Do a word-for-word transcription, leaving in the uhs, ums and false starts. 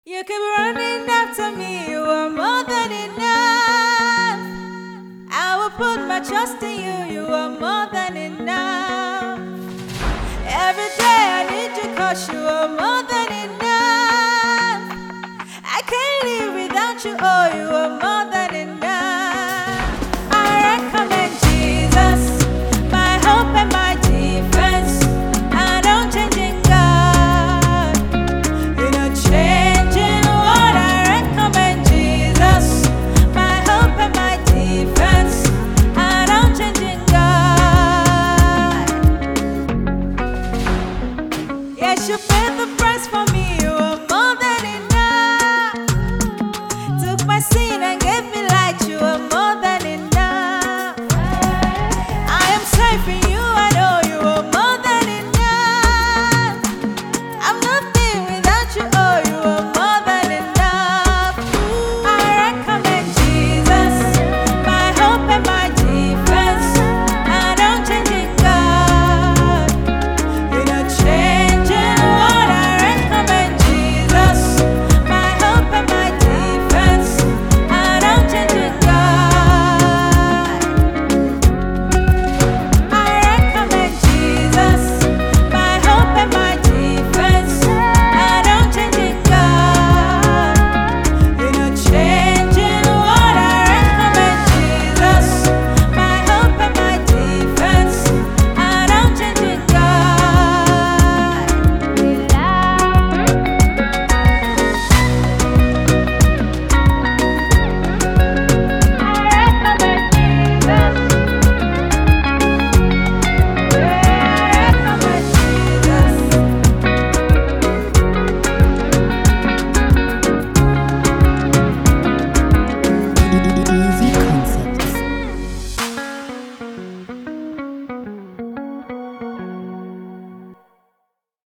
You keep running after me, you are more than enough. I will put my trust in you, you are more than enough. Every day I need you cause you are more than enough. I can't live without you, oh, you are more